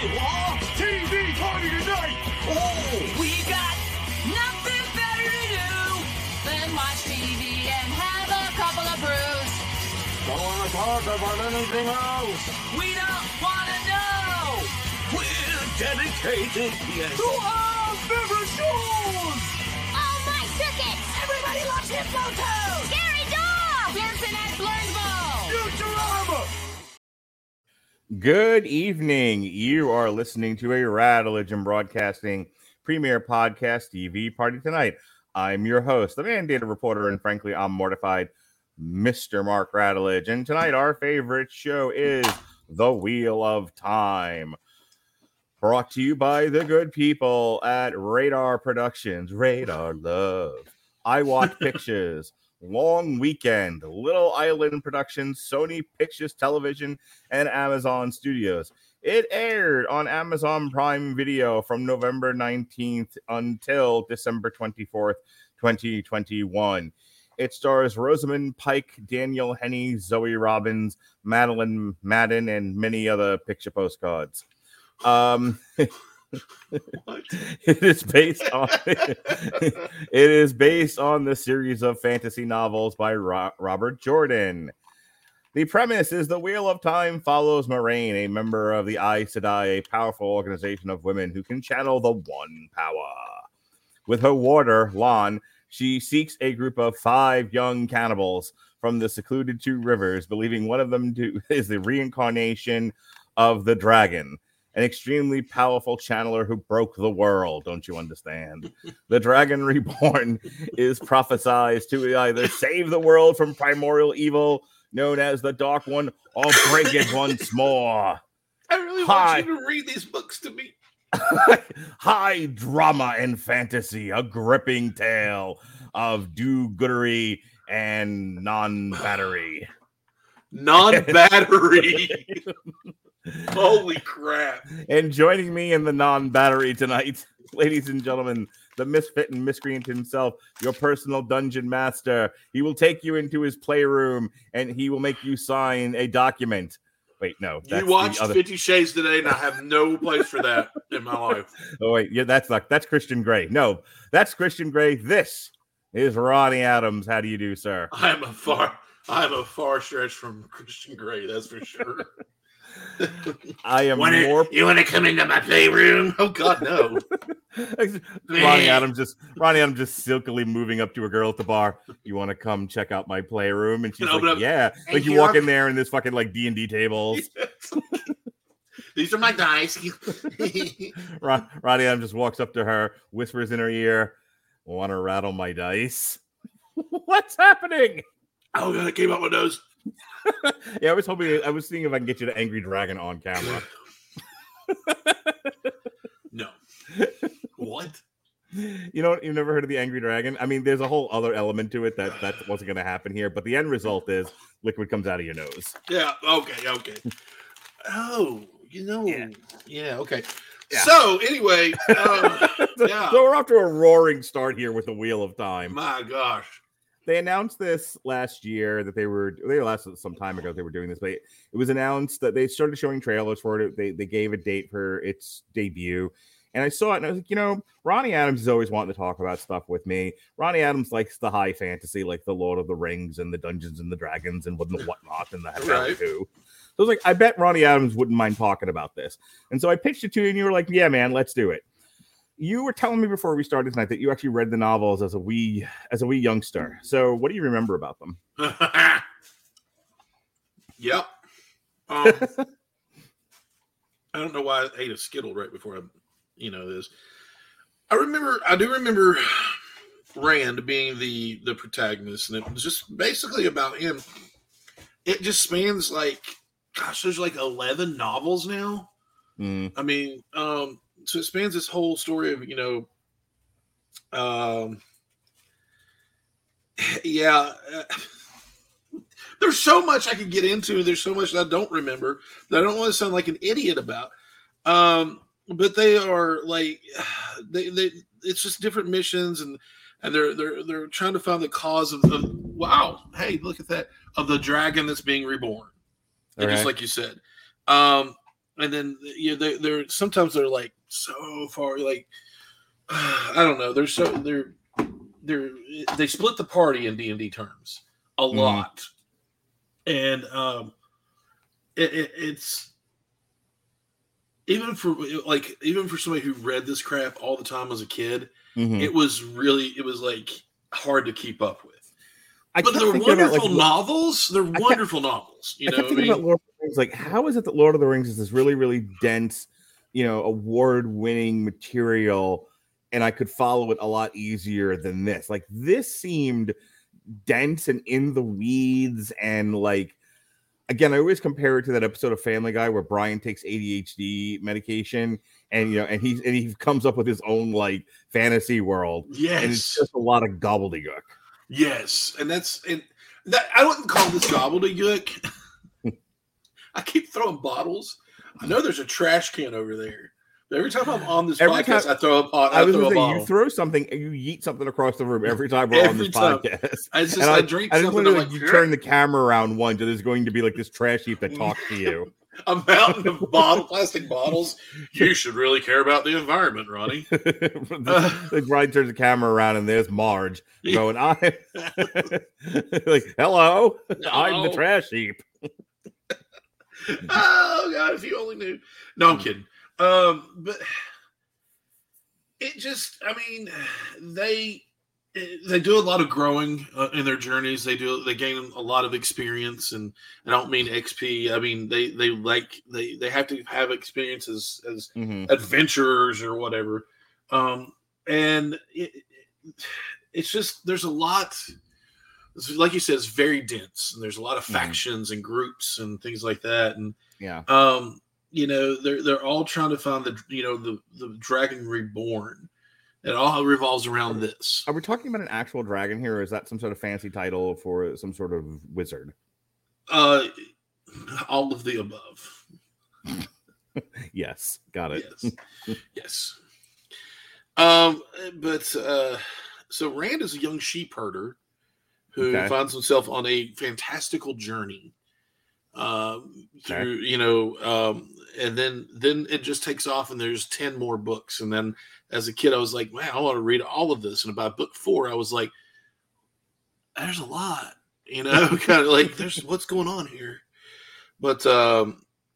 TV party tonight! Oh! We got nothing better to do than watch TV and have a couple of brews. Don't want to talk about anything else! We don't want to know! We're dedicated to our favorite shows! Oh, my circuits! Everybody loves Hypnotoad! Scary dog! Pearson at Blurnsball! Futurama! Good evening. You are listening to a Rattledge and Broadcasting Premier Podcast TV Party Tonight. I'm your host, the mandated reporter, and frankly, I'm mortified, Mr. Mark Rattledge. And tonight, our favorite show is The Wheel of Time. Brought to you by the good people at Radar Productions, Radar Love, I Watch Pictures, Long Weekend, Little Island Productions, Sony Pictures Television, and Amazon Studios. It aired on Amazon Prime Video from November 19th until December 24th, 2021. It stars Rosamund Pike, Daniel Henney, Zoe Robbins, Madeline Madden, and many other picture postcards. It is based on the series of fantasy novels by Robert Jordan. The premise is the Wheel of Time follows Moraine, a member of the Aes Sedai, a powerful organization of women who can channel the One Power. With her warder, Lon, she seeks a group of 5 young cannibals from the secluded 2 rivers, believing one of them is the reincarnation of the dragon, an extremely powerful channeler who broke the world, don't you understand? The Dragon Reborn is prophesied to either save the world from primordial evil, known as the Dark One, or break it once more. I really want you to read these books to me. High drama and fantasy, a gripping tale of do-goodery and non-battery. Non-battery. Holy crap. And joining me in the non-battery tonight, ladies and gentlemen, the misfit and miscreant himself, your personal dungeon master. He will take you into his playroom and he will make you sign a document. Wait, no. You watched 50 Shades today, and I have no place for that in my life. Oh, wait. Yeah, that's Christian Grey. No, that's Christian Grey. This is Ronnie Adams. How do you do, sir? I'm a far stretch from Christian Grey, that's for sure. I am You want to come into my playroom? Oh God, no! Ronnie Adams just silkily moving up to a girl at the bar. You want to come check out my playroom? And she's like, "Yeah." Like you walk in there and there's fucking like D&D tables. These are my dice. Ronnie Adams just walks up to her, whispers in her ear, "Want to rattle my dice?" What's happening? Oh, God, it came out my nose. Yeah, I was seeing if I can get you to Angry Dragon on camera. No. What? You've never heard of the Angry Dragon? I mean, there's a whole other element to it that wasn't going to happen here, but the end result is liquid comes out of your nose. Yeah, okay. Oh, yeah, okay. Yeah. So, anyway, yeah. So we're off to a roaring start here with the Wheel of Time. My gosh. They announced this last year that they announced it some time ago they were doing this, but it was announced that they started showing trailers for it. They gave a date for its debut. And I saw it and I was like, Ronnie Adams is always wanting to talk about stuff with me. Ronnie Adams likes the high fantasy, like the Lord of the Rings and the Dungeons and the Dragons and whatnot and that right. too. So I was like, I bet Ronnie Adams wouldn't mind talking about this. And so I pitched it to you and you were like, yeah, man, let's do it. You were telling me before we started tonight that you actually read the novels as a wee youngster. So what do you remember about them? Yep. I don't know why I ate a Skittle right before this. I do remember Rand being the protagonist, and it was just basically about him. It just spans there's 11 novels now. Mm. I mean, so it spans this whole story of, there's so much I could get into. There's so much that I don't remember that I don't want to sound like an idiot about. But they are it's just different missions and they're trying to find the cause of the, wow, hey, look at that, of the dragon that's being reborn. And just like you said. and then they're sometimes they're like so far, like I don't know. They split the party in D&D terms a lot, and it's even for somebody who read this crap all the time as a kid, it was like hard to keep up with. But they're wonderful novels. They're wonderful novels. I kept thinking about Lord of the Rings. Like, how is it that Lord of the Rings is this really, really dense, award-winning material, and I could follow it a lot easier than this? Like, this seemed dense and in the weeds, and like, again, I always compare it to that episode of Family Guy where Brian takes ADHD medication, and and he comes up with his own like fantasy world. Yes, and it's just a lot of gobbledygook. Yes, and that I wouldn't call this gobbledygook. I keep throwing bottles. I know there's a trash can over there. Every time I'm on this podcast, I throw a pot. I throw a bottle. You throw something, and you yeet something across the room every time we're on this podcast. I drink something. You turn the camera around once, and there's going to be like this trash heap that talks to you. A mountain of plastic bottles. You should really care about the environment, Ronnie. Brian turns the camera around, and there's Marge going, "I'm like, hello, I'm the trash heap." Oh God, if you only knew. No, I'm kidding. But it just, they do a lot of growing in their journeys. They gain a lot of experience, and I don't mean XP. I mean they have to have experiences as adventurers or whatever. And it's just, there's a lot. Like you said, it's very dense, and there's a lot of factions and groups and things like that. And they're all trying to find the Dragon Reborn. It all revolves around this. Are we talking about an actual dragon here, or is that some sort of fancy title for some sort of wizard? All of the above. Yes, got it. Yes. So Rand is a young sheep herder who finds himself on a fantastical journey through, and then it just takes off, and there's 10 more books. And then as a kid, I was like, man, I want to read all of this. And by book 4, I was like, there's a lot, kind of like, there's what's going on here. But let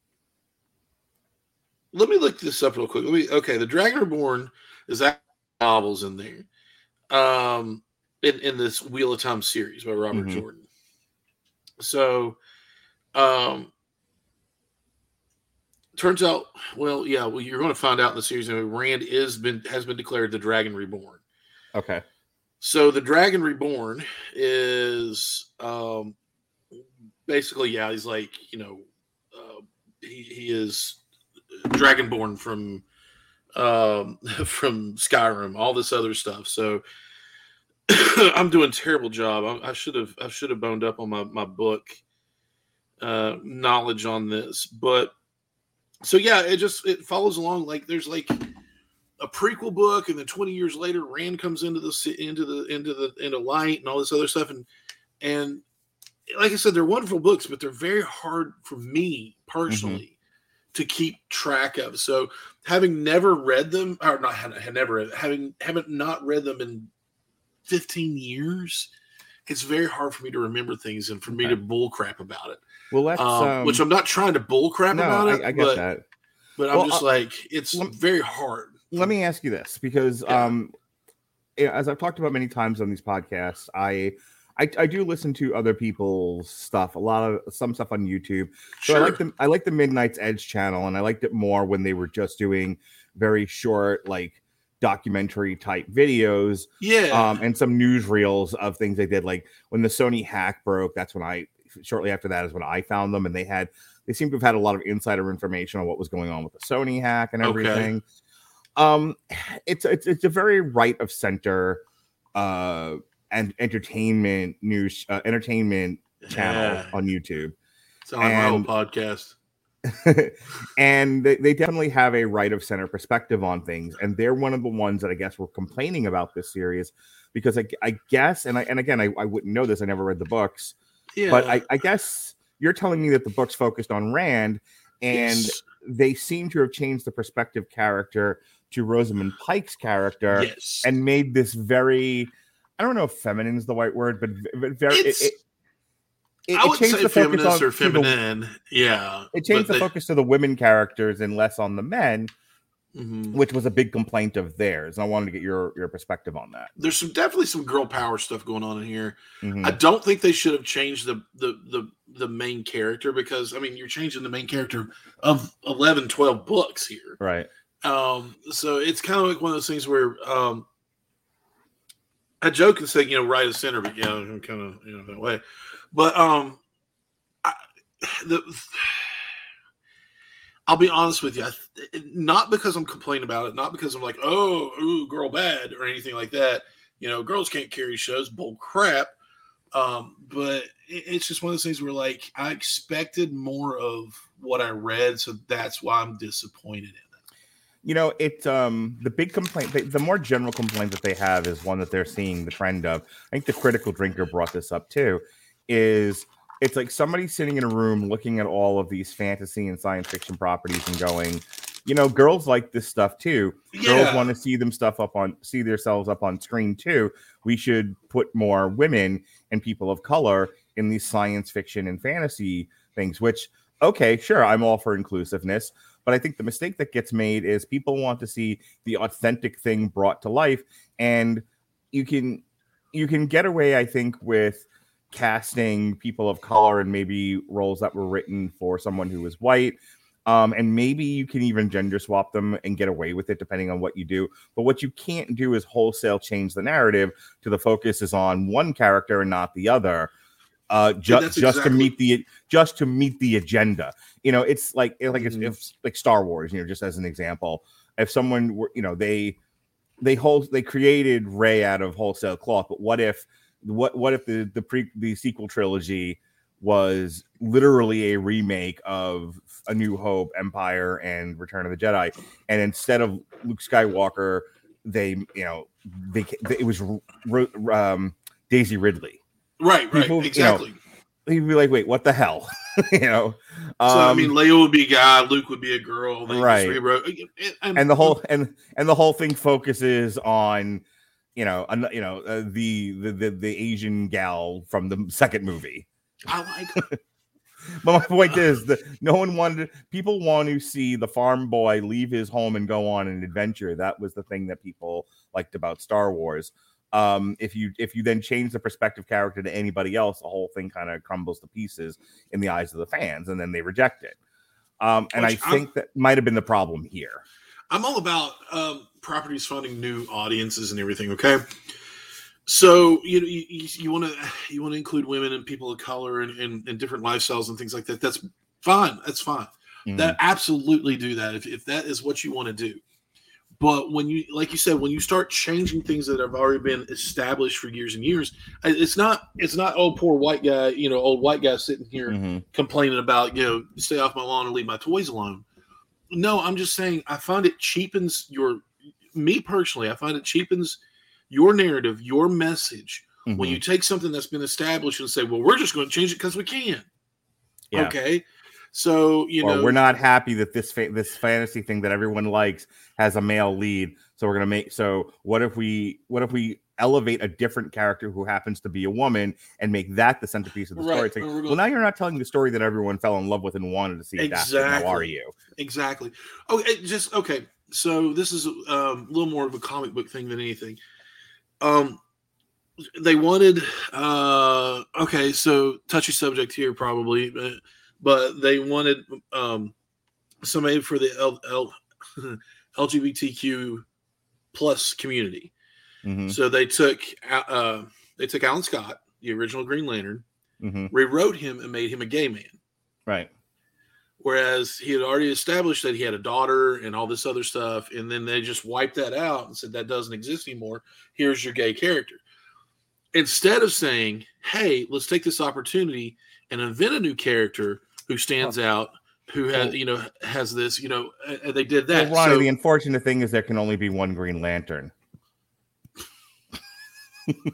me look this up real quick. The Dragon Reborn is actually novels in there. In this Wheel of Time series by Robert Jordan. So, turns out, you're going to find out in the series. Rand has been declared the Dragon Reborn. Okay. So the Dragon Reborn is basically, he's like, he is Dragonborn from Skyrim, all this other stuff. So I'm doing a terrible job. I should have boned up on my book knowledge on this, but so it follows along. Like there's like a prequel book, and then 20 years later, Rand comes into light and all this other stuff, and like I said, they're wonderful books, but they're very hard for me personally to keep track of. So having never read them, or not haven't not read them in 15 years, it's very hard for me to remember things and for me to bull crap about it. Well, that's which I'm not trying to bull crap about it. I get that. But I'm just like, it's very hard. Let me ask you this, because as I've talked about many times on these podcasts, I do listen to other people's stuff, some stuff on YouTube. So sure. I like the Midnight's Edge channel, and I liked it more when they were just doing very short, like documentary type videos. And some newsreels of things they did. Like when the Sony hack broke, shortly after that is when I found them, and they seem to have had a lot of insider information on what was going on with the Sony hack and everything. It's a very right of center and entertainment news entertainment channel on YouTube. It's on my whole podcast. And they definitely have a right of center perspective on things, and they're one of the ones that I guess were complaining about this series, because I guess, and again I wouldn't know this, I never read the books, but I guess you're telling me that the books focused on Rand, and they seem to have changed the perspective character to Rosamund Pike's character, Yes. and made this very, I don't know if feminine is the right word, but very. I would changed say the focus feminist or to the- feminine. Yeah. It changed the focus to the women characters and less on the men, which was a big complaint of theirs. And I wanted to get your perspective on that. There's definitely some girl power stuff going on in here. Mhm. I don't think they should have changed the main character, because I mean, you're changing the main character of 11, 12 books here. Right. So it's kind of like one of those things where I joke and say, right of center, but I'm kind of that way. But I'll be honest with you, not because I'm complaining about it, not because I'm like, ooh, girl bad or anything like that. Girls can't carry shows, bull crap. But it's just one of those things where, like, I expected more of what I read, so that's why I'm disappointed in it. The big complaint, the more general complaint that they have is one that they're seeing the trend of. I think the Critical Drinker brought this up too, is it's like somebody sitting in a room looking at all of these fantasy and science fiction properties and going, girls like this stuff too. Yeah. Girls want to see themselves up on screen too. We should put more women and people of color in these science fiction and fantasy things, which, okay, sure, I'm all for inclusiveness. But I think the mistake that gets made is people want to see the authentic thing brought to life. And you can get away, I think, with casting people of color and maybe roles that were written for someone who was white. And maybe you can even gender swap them and get away with it depending on what you do. But what you can't do is wholesale change the narrative to the focus is on one character and not the other. Just to meet the agenda. It's like it's like Star Wars, just as an example. If someone were, they created Rey out of wholesale cloth, but what if the sequel trilogy was literally a remake of A New Hope, Empire, and Return of the Jedi, and instead of Luke Skywalker, it was Daisy Ridley. Right, exactly. He'd be like, "Wait, what the hell?" So I mean, Leia would be a guy, Luke would be a girl, right? And the whole thing focuses on, the Asian gal from the second movie. I like her. But my point is that people want to see the farm boy leave his home and go on an adventure. That was the thing that people liked about Star Wars. If you then change the perspective character to anybody else, the whole thing kind of crumbles to pieces in the eyes of the fans, and then they reject it. And I think that might have been the problem here. I'm all about properties finding new audiences and everything. Okay, so you want to include women and people of color and different lifestyles and things like that. That's fine. That's fine. Mm-hmm. That absolutely do that if that is what you want to do. But when you, like you said, when you start changing things that have already been established for years and years, it's not poor white guy, old white guy sitting here complaining about, stay off my lawn and leave my toys alone. No, I'm just saying I find it cheapens me personally, I find it cheapens your narrative, your message when you take something that's been established and say, well, we're just going to change it because we can. Yeah. Okay. So, we're not happy that this fantasy thing that everyone likes has a male lead. So we're going to make, so what if we elevate a different character who happens to be a woman and make that the centerpiece of the story? It's like, well, now you're not telling the story that everyone fell in love with and wanted to see. Exactly. How are you? Exactly. Okay. So this is a little more of a comic book thing than anything. They wanted, so touchy subject here probably, but they wanted somebody for the LGBTQ plus community. Mm-hmm. So they took Alan Scott, the original Green Lantern, rewrote him and made him a gay man. Right. Whereas he had already established that he had a daughter and all this other stuff, and then they just wiped that out and said that doesn't exist anymore. Here's your gay character. Instead of saying, hey, let's take this opportunity and invent a new character who stands out, who has, has this, they did that. Well, Ronnie, the unfortunate thing is there can only be one Green Lantern. You're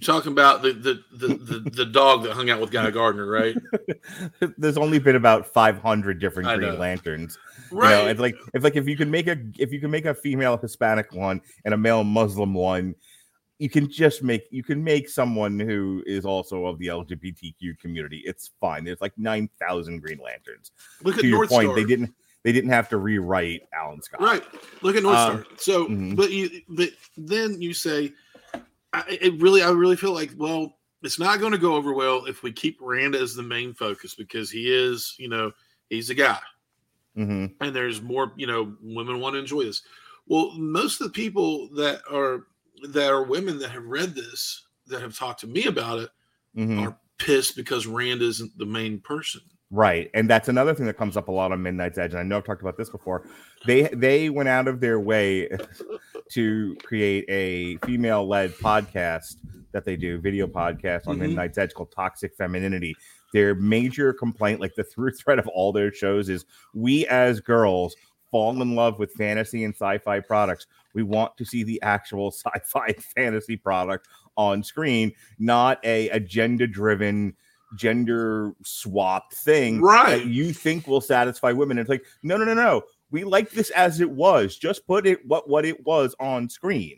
talking about the dog that hung out with Guy Gardner, right? There's only been about 500 different I Green know. Lanterns. Right. You know, it's like if you can make a female Hispanic one and a male Muslim one, you can make someone who is also of the LGBTQ community. It's fine. There's like 9,000 Green Lanterns. Look at To your North point, Star. they didn't have to rewrite Alan Scott. Right. Look at North Star. So, mhm. but then you say, I really feel like, well, it's not going to go over well if we keep Rand as the main focus, because he is, he's a guy, Mm-hmm. and there's more, women want to enjoy this. Well, most of the people that are women that have read this, that have talked to me about it, Mm-hmm. are pissed because Rand isn't the main person. Right. And that's another thing that comes up a lot on Midnight's Edge. And I know I've talked about this before. They went out of their way to create a female-led podcast that they do, video podcast on Midnight's Edge called Toxic Femininity. Their major complaint, like the through thread of all their shows, is we as girls fall in love with fantasy and sci-fi products. We want to see the actual sci-fi fantasy product on screen, not a agenda-driven, gender-swapped thing that you think will satisfy women. And it's like, no. We like this as it was. Just put it what it was on screen.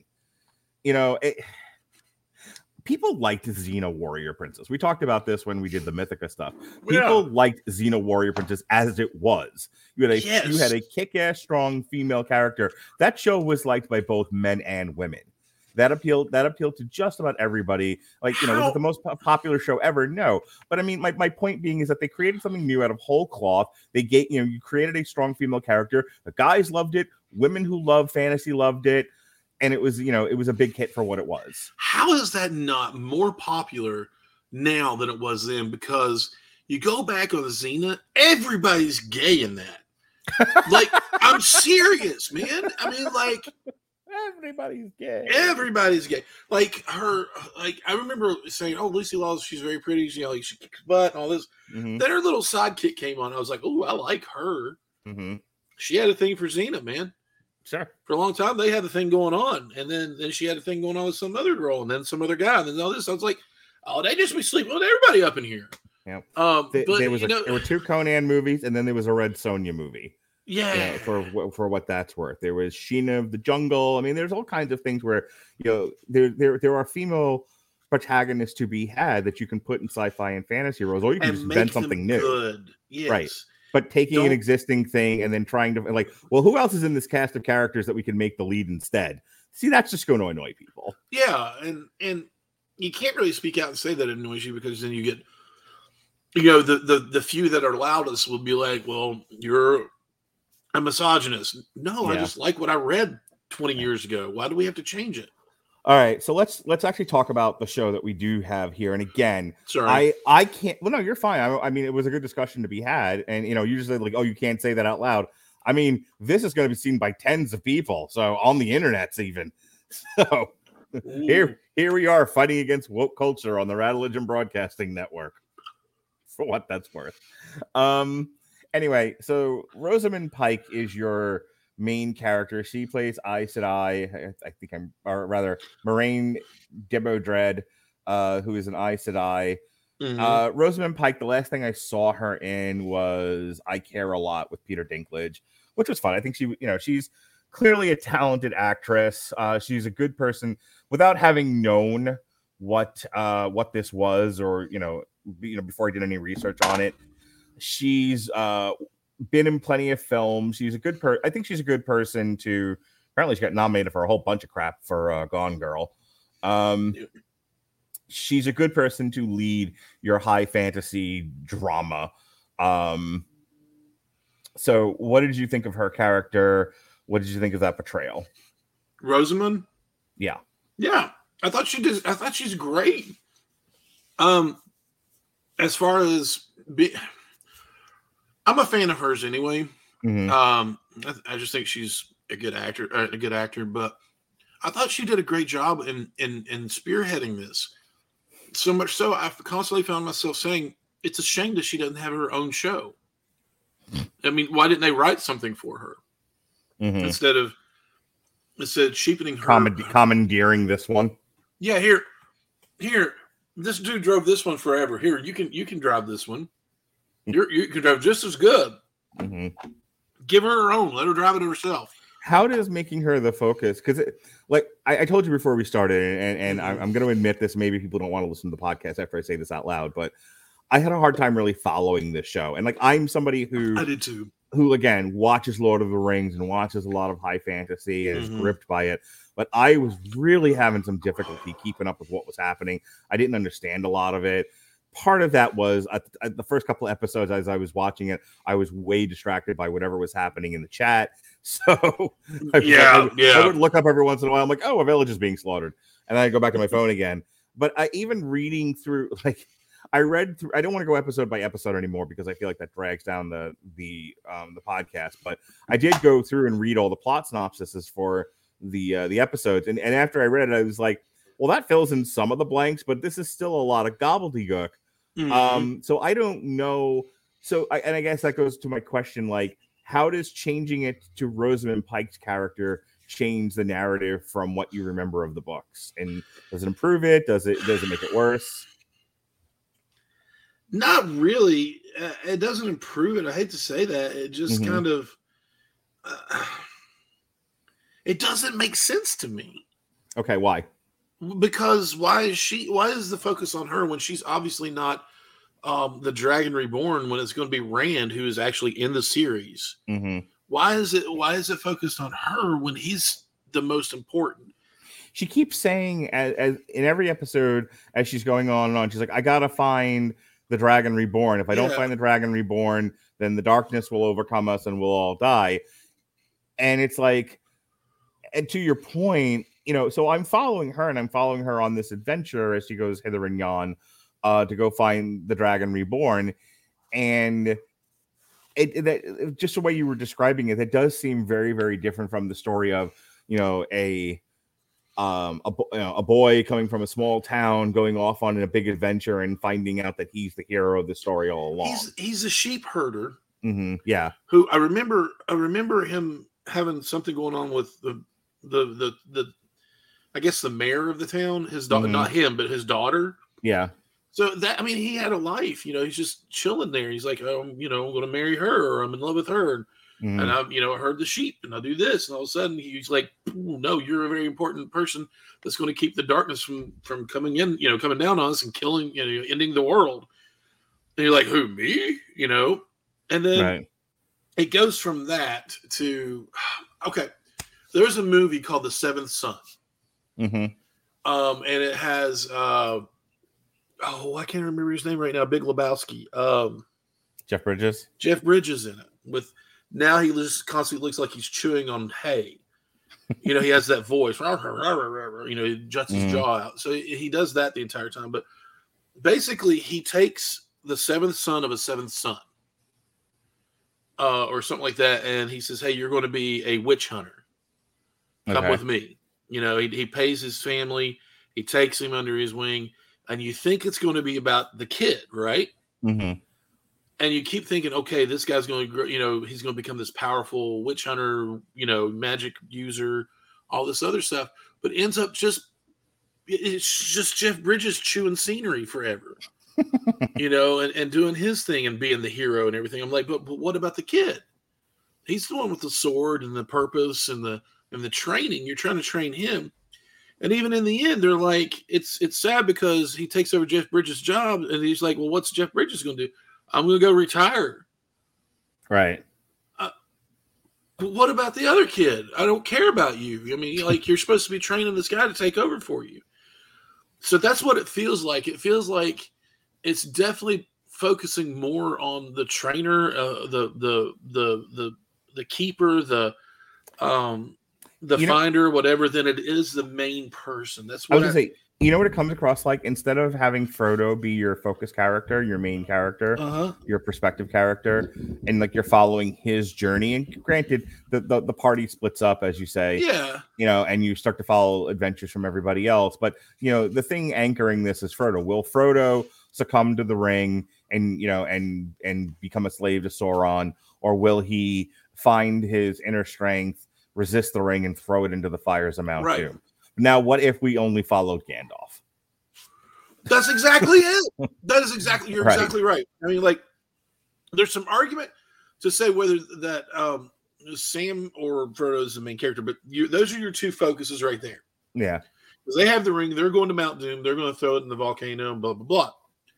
People liked Xena Warrior Princess. We talked about this when we did the Mythica stuff. People liked Xena Warrior Princess as it was. You had a kick-ass, strong female character. That show was liked by both men and women. That appealed to just about everybody. Was it the most popular show ever? No. But I mean, my point being is that they created something new out of whole cloth. They you created a strong female character. The guys loved it. Women who love fantasy loved it. And it was a big hit for what it was. How is that not more popular now than it was then? Because you go back on Xena, everybody's gay in that. Like, I'm serious, man. I mean, like, everybody's gay. Everybody's gay. Like I remember saying, "Oh, Lucy Lawless, she's very pretty. She kicks butt and all this." Mm-hmm. Then her little sidekick came on. I was like, "Oh, I like her." Mm-hmm. She had a thing for Xena, man. Sure. For a long time, they had a thing going on, and then she had a thing going on with some other girl, and then some other guy, and then all this. I was like, "Oh, they just be sleeping with everybody up in here." Yeah. There were 2 Conan movies, and then there was a Red Sonja movie. Yeah. For what that's worth. There was Sheena of the Jungle. I mean, there's all kinds of things where there are female protagonists to be had that you can put in sci-fi and fantasy roles, or you can just invent something new. Good. Yes. Right. But taking an existing thing and then trying to who else is in this cast of characters that we can make the lead instead? See, that's just going to annoy people. Yeah, and you can't really speak out and say that it annoys you, because then you get, the few that are loudest will be like, "Well, you're a misogynist." No, I just like what I read 20 years ago. Why do we have to change it? All right, so let's actually talk about the show that we do have here. And again, sorry, I can't. Well, no, you're fine. I mean, it was a good discussion to be had, and you just said like, "Oh, you can't say that out loud." I mean, this is going to be seen by tens of people, so on the internet's even. So here we are fighting against woke culture on the Rattlegion Broadcasting Network. For what that's worth. Anyway, so Rosamund Pike is your main character. She plays Aes Sedai. Or rather, Moiraine Debodred, who is an Aes Sedai. Mm-hmm. Rosamund Pike, the last thing I saw her in was I Care a Lot with Peter Dinklage, which was fun. I think she's clearly a talented actress. She's a good person without having known what this was, or before I did any research on it. She's been in plenty of films. She's a good I think she's a good person to. Apparently, she got nominated for a whole bunch of crap for Gone Girl. She's a good person to lead your high fantasy drama. So, what did you think of her character? What did you think of that portrayal? Rosamund? Yeah. I thought she's great. As far as I'm a fan of hers anyway. Mm-hmm. I just think she's a good actor, but I thought she did a great job in spearheading this. So much so, I've constantly found myself saying, it's a shame that she doesn't have her own show. I mean, why didn't they write something for her instead of cheapening her? Commandeering this one. Yeah, here. Here, this dude drove this one forever. Here, you can drive this one. You can drive just as good. Mm-hmm. Give her own. Let her drive it herself. How does making her the focus? Because, like I told you before we started, and I'm going to admit this. Maybe people don't want to listen to the podcast after I say this out loud, but I had a hard time really following this show. And like, I'm somebody who I did too. Who again watches Lord of the Rings and watches a lot of high fantasy and is gripped by it. But I was really having some difficulty keeping up with what was happening. I didn't understand a lot of it. Part of that was the first couple of episodes as I was watching it, I was way distracted by whatever was happening in the chat. So I would look up every once in a while. I'm like, oh, a village is being slaughtered. And then I go back to my phone again. But I even reading through, like, I read through, I don't want to go episode by episode anymore because I feel like that drags down the podcast. But I did go through and read all the plot synopsises for the episodes. And after I read it, I was like, well, that fills in some of the blanks, but this is still a lot of gobbledygook. So I don't know. So I guess that goes to my question, like, how does changing it to Rosamund Pike's character change the narrative from what you remember of the books? And does it improve it? Does it make it worse? Not really. It doesn't improve it. I hate to say that. It just kind of it doesn't make sense to me. Okay, why? Because why is the focus on her when she's obviously not the Dragon Reborn, when it's going to be Rand who is actually in the series? Why is it focused on her when he's the most important? She keeps saying as in every episode as she's going on and on, she's like, I gotta find the Dragon Reborn. If I don't find the Dragon Reborn, then the darkness will overcome us and we'll all die. And it's like, and to your point, you know, so I'm following her and I'm following her on this adventure as she goes hither and yon to go find the Dragon Reborn. And it just the way you were describing it, it does seem very, very different from the story of, you know, a boy coming from a small town going off on a big adventure and finding out that he's the hero of the story all along. He's a sheep herder. Yeah. Who I remember him having something going on with the I guess the mayor of the town, his daughter, not him, but his daughter. Yeah. So that, I mean, he had a life, you know, he's just chilling there. He's like, oh, you know, I'm going to marry her, or I'm in love with her. And I, you know, I herd the sheep and I do this. And all of a sudden he's like, no, you're a very important person that's going to keep the darkness from coming in, you know, coming down on us and killing, you know, ending the world. And you're like, who, me? You know? And then it goes from that to, okay, there's a movie called The Seventh Son. And it has, I can't remember his name right now. Big Lebowski. Jeff Bridges. Jeff Bridges in it. Now he just constantly looks like he's chewing on hay. You know, he has that voice. You know, he juts his jaw out. So he does that the entire time. But basically, he takes the seventh son of a seventh son, or something like that, and he says, hey, you're going to be a witch hunter. Come with me. You know, he pays his family. He takes him under his wing. And you think it's going to be about the kid, right? And you keep thinking, okay, this guy's going to grow, you know, he's going to become this powerful witch hunter, you know, magic user, all this other stuff. But ends up it's just Jeff Bridges chewing scenery forever, you know, and doing his thing and being the hero and everything. I'm like, but what about the kid? He's the one with the sword and the purpose and the training. You're trying to train him. And even in the end, they're like, it's sad because he takes over Jeff Bridges' job and he's like, well, what's Jeff Bridges going to do? I'm going to go retire. Right. But what about the other kid? I don't care about you. I mean, like, you're supposed to be training this guy to take over for you. So that's what it feels like. It feels like it's definitely focusing more on the trainer, the keeper, the finder, whatever, than it is the main person. That's what I was going to say. You know what it comes across like? Instead of having Frodo be your focus character, your main character, your perspective character, and like you're following his journey. And granted, the party splits up, as you say, you know, and you start to follow adventures from everybody else. But you know, the thing anchoring this is Frodo. Will Frodo succumb to the ring and you know and become a slave to Sauron, or will he find his inner strength, resist the ring, and throw it into the fires of Mount Doom? Now, what if we only followed Gandalf? That's exactly it. You're Right. exactly right. I mean, like, there's some argument to say whether that Sam or Frodo is the main character, but those are your two focuses right there. Yeah. Because they have the ring, they're going to Mount Doom, they're going to throw it in the volcano, and blah, blah, blah.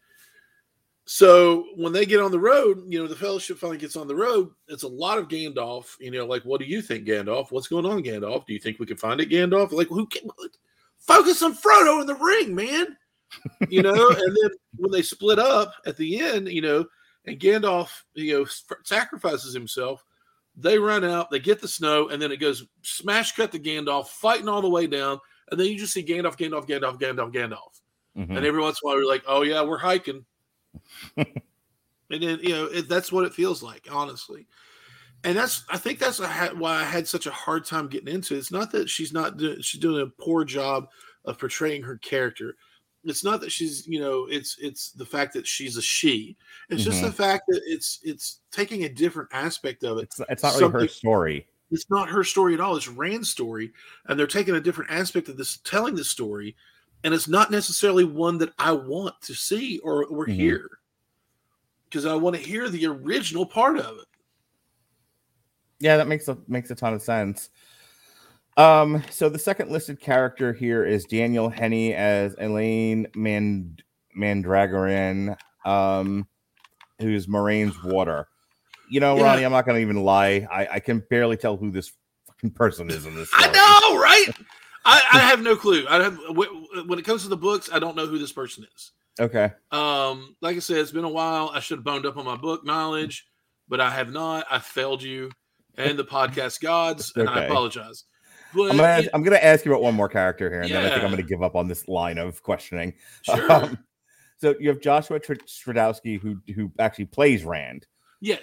So when they get on the road, the Fellowship finally gets on the road. It's a lot of Gandalf. Like, what do you think, Gandalf? What's going on, Gandalf? Do you think we can find it, Gandalf? Like, focus on Frodo in the ring, man. And then when they split up at the end, and Gandalf, sacrifices himself, they run out, they get the snow, and then it goes smash cut to Gandalf fighting all the way down, and then you just see Gandalf. Mm-hmm. And every once in a while, you're like, oh yeah, we're hiking. And then that's what it feels like, honestly. And I think that's why I had such a hard time getting into it. It's not that she's doing a poor job of portraying her character. It's not that she's it's the fact that she's a she. It's just the fact that it's taking a different aspect of it. It's not really her story. It's not her story at all. It's Rand's story, and they're taking a different aspect of this, telling this story, and it's not necessarily one that I want to see or hear, because I want to hear the original part of it. Yeah, that makes a ton of sense. So the second listed character here is Daniel Henney as Elaine Mandragoran, who's Moraine's water. Ronnie, I'm not going to even lie. I can barely tell who this fucking person is in this story. I know, right? I have no clue. When it comes to the books, I don't know who this person is. Okay. Like I said, it's been a while. I should have boned up on my book knowledge, but I have not. I failed you and the podcast gods, and I apologize. But I'm gonna ask you about one more character here, and then I think I'm gonna give up on this line of questioning. Sure. So you have Joshua Stradowski, who actually plays Rand. Yes.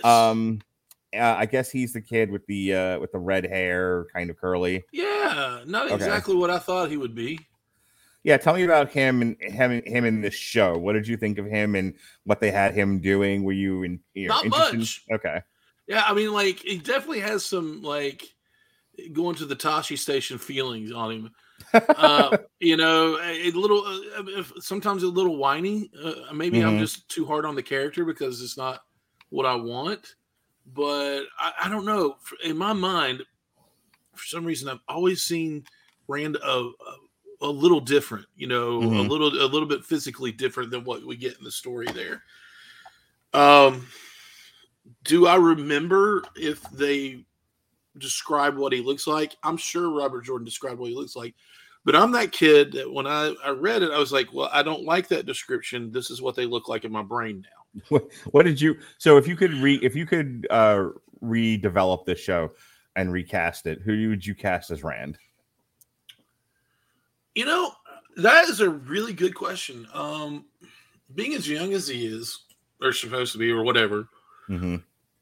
I guess he's the kid with the red hair, kind of curly. Yeah, not exactly what I thought he would be. Yeah, tell me about him in this show. What did you think of him and what they had him doing? Were you not interested? Much? Okay. Yeah, I mean, like, he definitely has some going to the Tashi Station feelings on him. A little, sometimes a little whiny. Maybe I'm just too hard on the character because it's not what I want. But I don't know. In my mind, for some reason, I've always seen Rand a little different. A little bit physically different than what we get in the story there. Do I remember if they describe what he looks like? I'm sure Robert Jordan described what he looks like, but I'm that kid that when I read it, I was like, well, I don't like that description. This is what they look like in my brain now. What did you? So if you could redevelop this show and recast it, who would you cast as Rand? That is a really good question. Being as young as he is, or supposed to be, or whatever. Mm-hmm.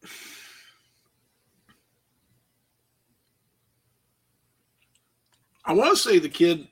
I want to say the kid.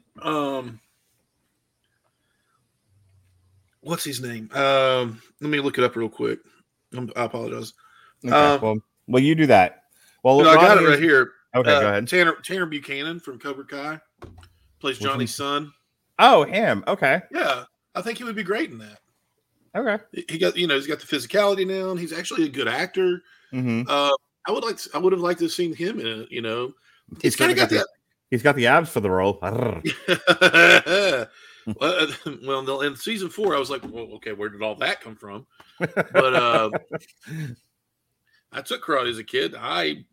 What's his name? Let me look it up real quick. I apologize. Okay, well, you do that. Well, I got it right here. Okay, go ahead. Tanner Buchanan from Cobra Kai plays Johnny's son. Oh, him. Okay. Yeah, I think he would be great in that. Okay. He got, he's got the physicality now, and he's actually a good actor. Mm-hmm. I would have liked to have seen him in it. He's kind of got that. He's got the abs for the role. Well, in season 4, I was like, well, okay, where did all that come from? But I took karate as a kid. I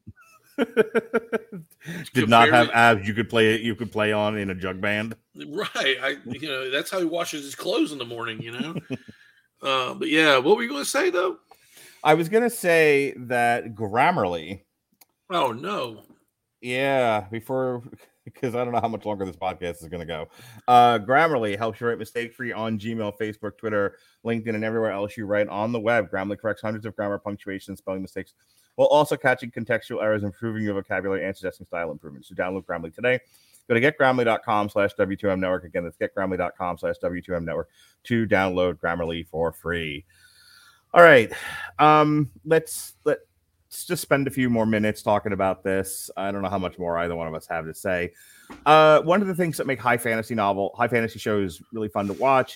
did not have abs you could play on in a jug band. Right. That's how he washes his clothes in the morning, But yeah, what were you going to say, though? I was going to say that Grammarly. Oh, no. Yeah, because I don't know how much longer this podcast is going to go. Grammarly helps you write mistake-free on Gmail, Facebook, Twitter, LinkedIn, and everywhere else you write on the web. Grammarly corrects hundreds of grammar, punctuation, and spelling mistakes, while also catching contextual errors, improving your vocabulary, and suggesting style improvements. So download Grammarly today. Go to getgrammarly.com/W2M Network. Again, that's getgrammarly.com/W2M Network to download Grammarly for free. All right. Let's just spend a few more minutes talking about this. I don't know how much more either one of us have to say. One of the things that make high fantasy shows really fun to watch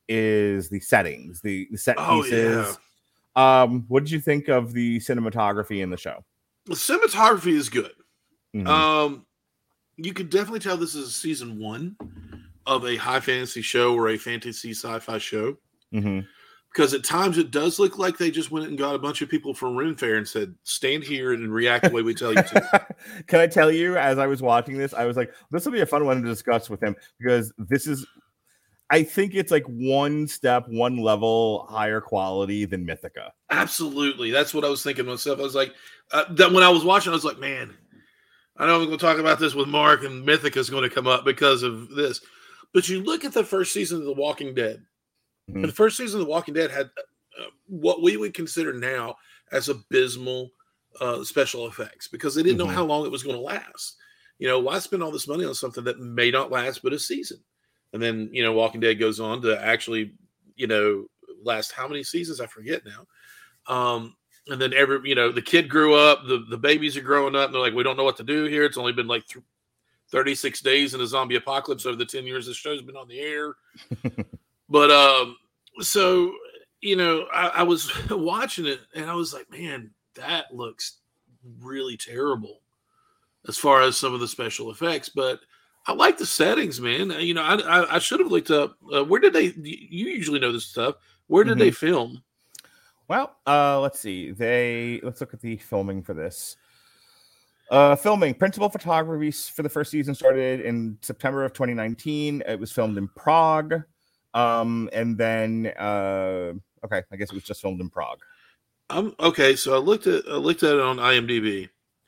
is the settings, the set Oh, pieces. What did you think of the cinematography in the show? The cinematography is good. Mhm. You could definitely tell this is season 1 of a high fantasy show or a fantasy sci-fi show. Mhm. Because at times it does look like they just went and got a bunch of people from Ren Fair and said, stand here and react the way we tell you to. Can I tell you, as I was watching this, I was like, this will be a fun one to discuss with him, because this is, I think it's like one level higher quality than Mythica. Absolutely. That's what I was thinking myself. I was like, that when I was watching, I was like, man, I know we're going to talk about this with Mark, and Mythica is going to come up because of this. But you look at the first season of The Walking Dead. Mhm. And the first season of The Walking Dead had what we would consider now as abysmal special effects, because they didn't know how long it was going to last. You know, why spend all this money on something that may not last but a season? And then, you know, Walking Dead goes on to actually, you know, last how many seasons? I forget now. And then the kid grew up, the babies are growing up, and they're like, we don't know what to do here. It's only been like 36 days in a zombie apocalypse over the 10 years the show's been on the air. But so, you know, I was watching it and I was like, man, that looks really terrible as far as some of the special effects. But I like the settings, man. You know, I should have looked up where did they? You usually know this stuff. Where did they film? Well, let's see. Let's look at the filming for this. Filming principal photography for the first season started in September of 2019. It was filmed in Prague. And then okay, I guess it was just filmed in Prague. Okay, so I looked at it on IMDb.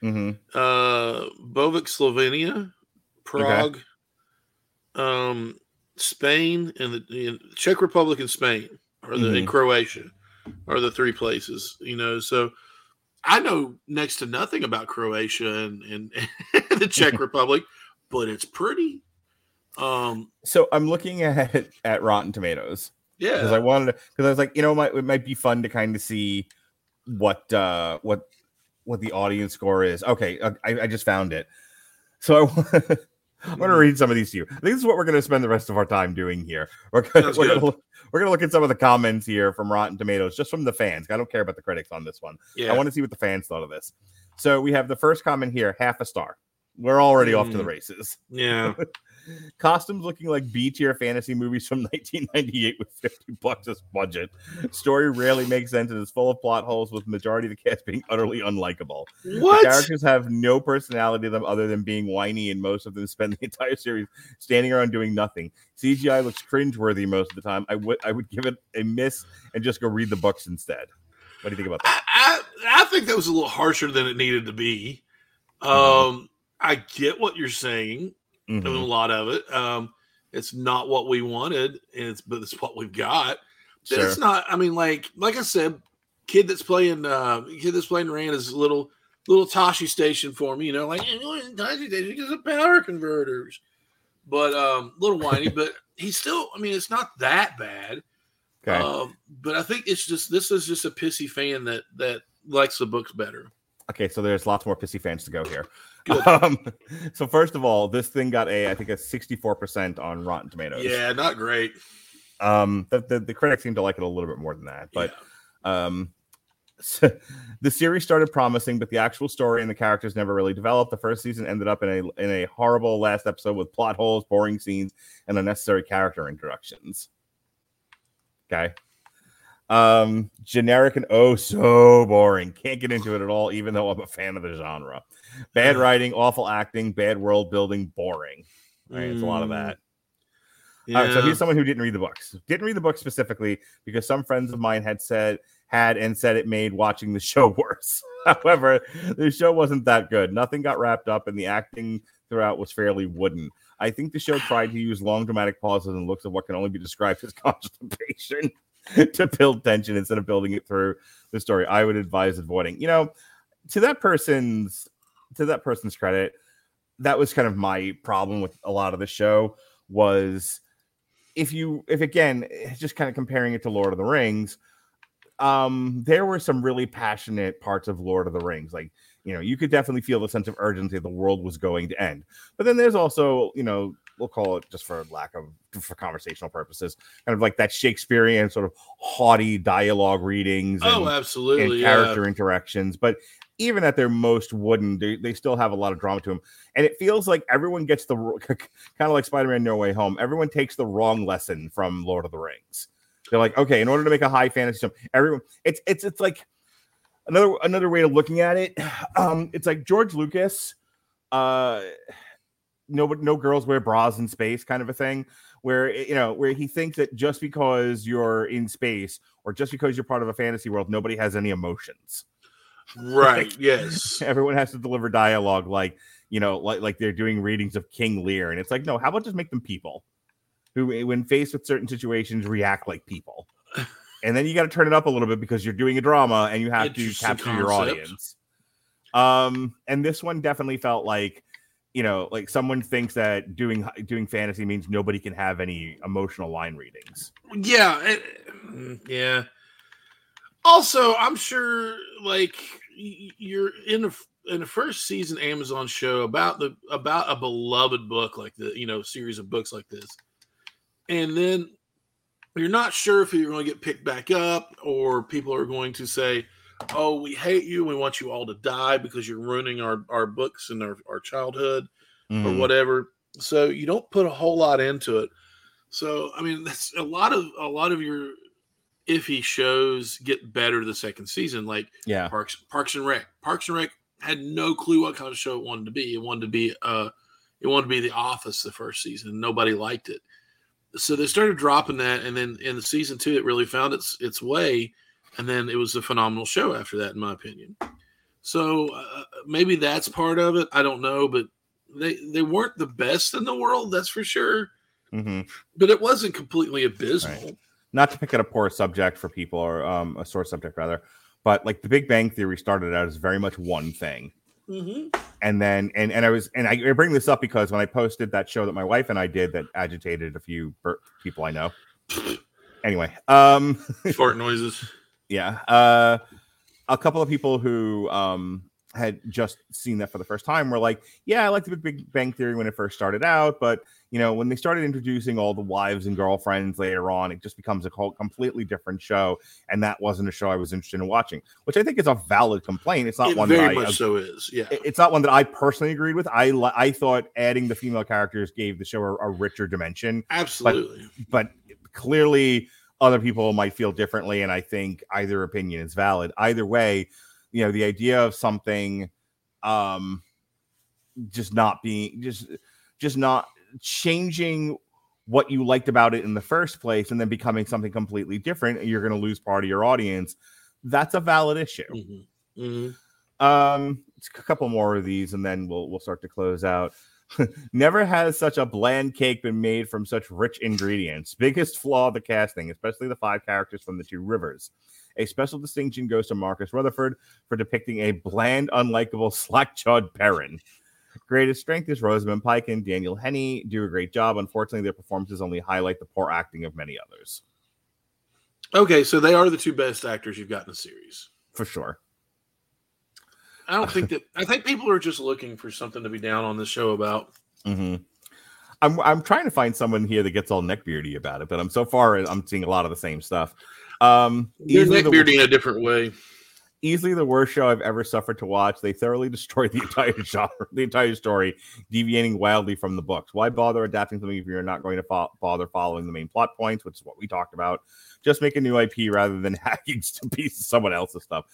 Bovic, Slovenia, Prague, Spain, and the Czech Republic and Spain, or in Croatia, are the 3 places. You know, so I know next to nothing about Croatia and the Czech Republic, but it's pretty. So I'm looking at Rotten Tomatoes. Yeah, because I was like, you know, it might be fun to kind of see what the audience score is. Okay, I just found it. So I'm going to read some of these to you. I think this is what we're going to spend the rest of our time doing here. We're going to look at some of the comments here from Rotten Tomatoes, just from the fans. I don't care about the critics on this one. Yeah. I want to see what the fans thought of this. So we have the first comment here, 0.5 star. We're already off to the races. Yeah. Costumes looking like B-tier fantasy movies from 1998 with $50 as budget. Story rarely makes sense and is full of plot holes, with majority of the cast being utterly unlikable. What? The characters have no personality to them other than being whiny, and most of them spend the entire series standing around doing nothing. CGI looks cringeworthy most of the time. I would give it a miss and just go read the books instead. What do you think about that? I think that was a little harsher than it needed to be. I get what you're saying. A lot of it. It's not what we wanted, but it's what we've got. Sure. It's not. I mean, like I said, kid that's playing Rand is a little Tashi station for me. You know, like Tashi station because of power converters. But a little whiny, but he's still. I mean, it's not that bad. Okay. But I think this is just a pissy fan that likes the books better. Okay, so there's lots more pissy fans to go here. So first of all, this thing got I think a 64% on Rotten Tomatoes. Yeah, not great. The critics seem to like it a little bit more than that, but so the series started promising, but the actual story and the characters never really developed. The first season ended up in a horrible last episode with plot holes, boring scenes, and unnecessary character introductions. Okay. Generic and so boring. Can't get into it at all, even though I'm a fan of the genre. Bad writing, awful acting, bad world building, boring. All right, it's a lot of that. Yeah. All right, so here's someone who didn't read the books. Didn't read the book specifically because some friends of mine had said it made watching the show worse. However, the show wasn't that good. Nothing got wrapped up, and the acting throughout was fairly wooden. I think the show tried to use long dramatic pauses and looks of what can only be described as constipation to build tension instead of building it through the story. I would advise avoiding. You know, to that person's credit, that was kind of my problem with a lot of the show. Was if again, just kind of comparing it to Lord of the Rings, there were some really passionate parts of Lord of the Rings. Like, you know, you could definitely feel the sense of urgency the world was going to end. But then there's also, you know, we'll call it, just for conversational purposes, kind of like that Shakespearean sort of haughty dialogue readings and, absolutely, and character interactions. But even at their most wooden, they still have a lot of drama to them. And it feels like everyone gets the kind of like Spider-Man No Way Home. Everyone takes the wrong lesson from Lord of the Rings. They're like, okay, in order to make a high fantasy film, everyone, it's like another way of looking at it. It's like George Lucas, no girls wear bras in space kind of a thing, where he thinks that just because you're in space or just because you're part of a fantasy world, nobody has any emotions. Right. Like, yes. Everyone has to deliver dialogue like they're doing readings of King Lear. And it's like, no, how about just make them people who, when faced with certain situations, react like people. And then you got to turn it up a little bit because you're doing a drama and you have to capture your audience. And this one definitely felt like, like someone thinks that doing fantasy means nobody can have any emotional line readings. Yeah. Yeah. Also, I'm sure, like, you're in the first season Amazon show about a beloved book like the series of books like this, and then you're not sure if you're going to get picked back up or people are going to say, "Oh, we hate you. We want you all to die because you're ruining our books and our childhood or whatever." So you don't put a whole lot into it. So I mean, that's a lot of your iffy shows get better the second season, like Parks and Rec. Parks and Rec had no clue what kind of show it wanted to be. It wanted to be The Office the first season, and nobody liked it. So they started dropping that, and then in the season 2, it really found its way, and then it was a phenomenal show after that, in my opinion. So maybe that's part of it. I don't know, but they weren't the best in the world, that's for sure. Mm-hmm. But it wasn't completely abysmal. Right. Not to pick at a poor subject for people, or a sore subject rather, but like The Big Bang Theory started out as very much one thing. Mm-hmm. And then, I bring this up because when I posted that show that my wife and I did that agitated a few people I know. Anyway, fart noises. Yeah. A couple of people who had just seen that for the first time were like, yeah, I liked The Big Bang Theory when it first started out, but when they started introducing all the wives and girlfriends later on, it just becomes a completely different show, and that wasn't a show I was interested in watching, which I think is a valid complaint. It's not it one very that much so is. Yeah, it's not one that I personally agreed with. I thought adding the female characters gave the show a richer dimension. Absolutely, but clearly other people might feel differently, and I think either opinion is valid. Either way, the idea of something just not changing what you liked about it in the first place and then becoming something completely different, you're going to lose part of your audience. That's a valid issue. Mm-hmm. Mm-hmm. It's a couple more of these and then we'll start to close out. Never has such a bland cake been made from such rich ingredients. Biggest flaw of the casting, especially the 5 characters from the 2 rivers. A special distinction goes to Marcus Rutherford for depicting a bland, unlikable, slack-jawed Perrin. Greatest strength is Rosamund Pike and Daniel Henney do a great job. Unfortunately, their performances only highlight the poor acting of many others. Okay, so they are the 2 best actors you've got in the series. For sure. I don't think that... I think people are just looking for something to be down on the show about. Mm-hmm. I'm trying to find someone here that gets all neckbeardy about it, but I'm seeing a lot of the same stuff. They're neckbeardy in a different way. Easily the worst show I've ever suffered to watch. They thoroughly destroyed the entire genre, the entire story, deviating wildly from the books. Why bother adapting something if you're not going to bother following the main plot points, which is what we talked about? Just make a new IP rather than hacking to pieces of someone else's stuff.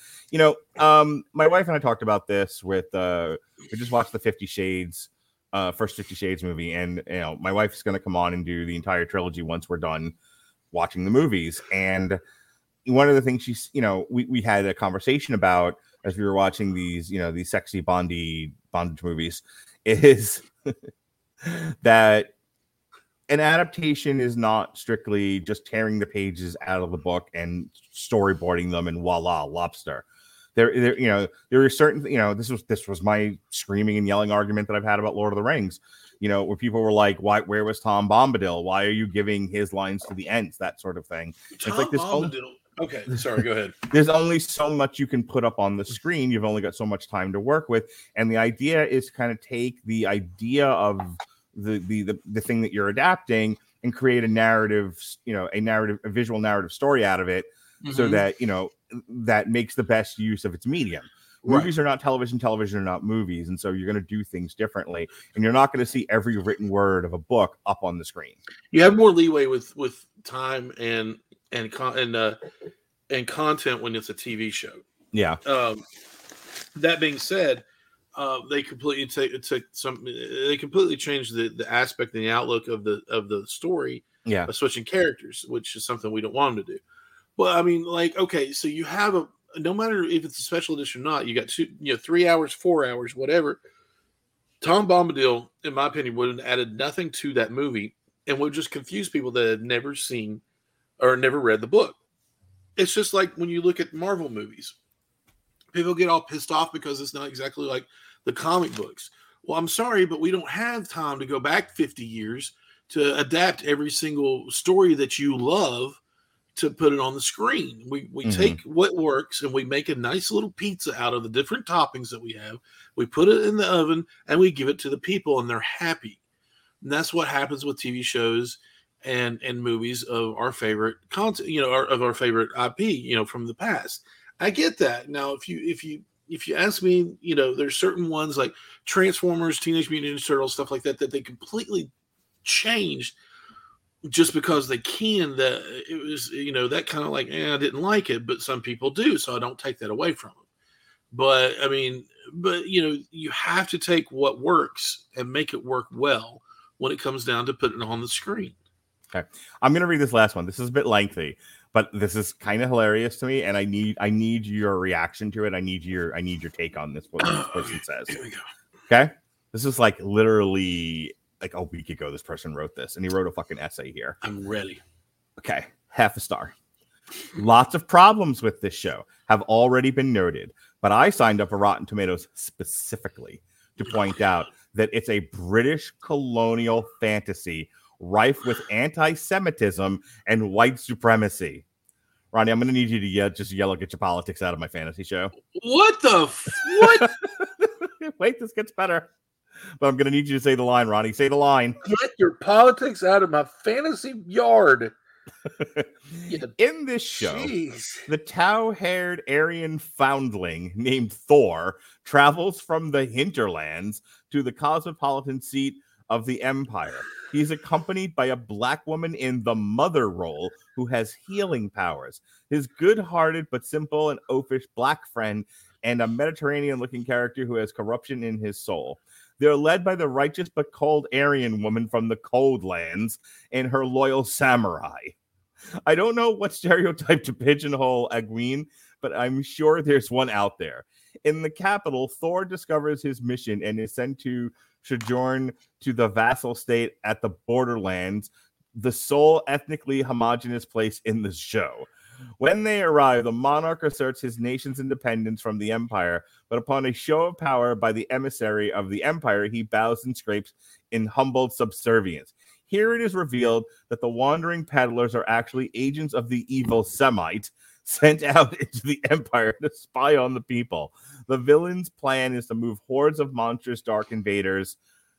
My wife and I talked about this with we just watched the 50 Shades, first 50 Shades movie, and my wife's going to come on and do the entire trilogy once we're done watching the movies. And one of the things we had a conversation about as we were watching these sexy bondage movies is that an adaptation is not strictly just tearing the pages out of the book and storyboarding them and voila, lobster. There are certain, this was my screaming and yelling argument that I've had about Lord of the Rings, where people were like, where was Tom Bombadil? Why are you giving his lines to the Ents? That sort of thing. It's like this. Okay, sorry, go ahead. There's only so much you can put up on the screen. You've only got so much time to work with. And the idea is to kind of take the idea of the thing that you're adapting and create a narrative, a visual narrative story out of it, so that that makes the best use of its medium. Movies are not television, television are not movies, and so you're going to do things differently, and you're not going to see every written word of a book up on the screen. You have more leeway with time and content when it's a TV show. Yeah. That being said, they completely changed the aspect and the outlook of the story. Yeah. By switching characters, which is something we don't want them to do. Well, I mean, like, okay, so you have no matter if it's a special edition or not, you got 3 hours, 4 hours, whatever. Tom Bombadil, in my opinion, would have added nothing to that movie and would just confuse people that had never seen or never read the book. It's just like when you look at Marvel movies. People get all pissed off because it's not exactly like the comic books. Well, I'm sorry, but we don't have time to go back 50 years to adapt every single story that you love to put it on the screen. We take what works and we make a nice little pizza out of the different toppings that we have. We put it in the oven and we give it to the people and they're happy. And that's what happens with TV shows and movies of our favorite content, of our favorite IP, from the past. I get that. Now, if you ask me, there's certain ones like Transformers, Teenage Mutant Ninja Turtles, stuff like that they completely changed just because they can. That it was, that kind of like, I didn't like it, but some people do, so I don't take that away from them. But I mean, you have to take what works and make it work well when it comes down to putting it on the screen. Okay, I'm gonna read this last one. This is a bit lengthy, but this is kind of hilarious to me, and I need your reaction to it. I need your take on this. What this person says. Here we go. Okay, this is like literally like a week ago. This person wrote this, and he wrote a fucking essay here. I'm ready. Okay, 0.5 star. Lots of problems with this show have already been noted, but I signed up for Rotten Tomatoes specifically to point out that it's a British colonial fantasy rife with anti-Semitism and white supremacy. Ronnie, I'm going to need you to just yell, get your politics out of my fantasy show. What the what? Wait, this gets better. But I'm going to need you to say the line, Ronnie. Say the line. Get your politics out of my fantasy yard. In this show, the tow-haired Aryan foundling named Thor travels from the hinterlands to the cosmopolitan seat of the Empire. He's accompanied by a black woman in the mother role who has healing powers. His good-hearted but simple and oafish black friend and a Mediterranean-looking character who has corruption in his soul. They're led by the righteous but cold Aryan woman from the Cold Lands and her loyal samurai. I don't know what stereotype to pigeonhole Egwene, but I'm sure there's one out there. In the capital, Thor discovers his mission and is sent to sojourn to the vassal state at the Borderlands, the sole ethnically homogenous place in the show. When they arrive, the monarch asserts his nation's independence from the Empire, but upon a show of power by the emissary of the Empire, he bows and scrapes in humbled subservience. Here it is revealed that the wandering peddlers are actually agents of the evil Semite sent out into the Empire to spy on the people. The villain's plan is to move hordes of monstrous dark invaders,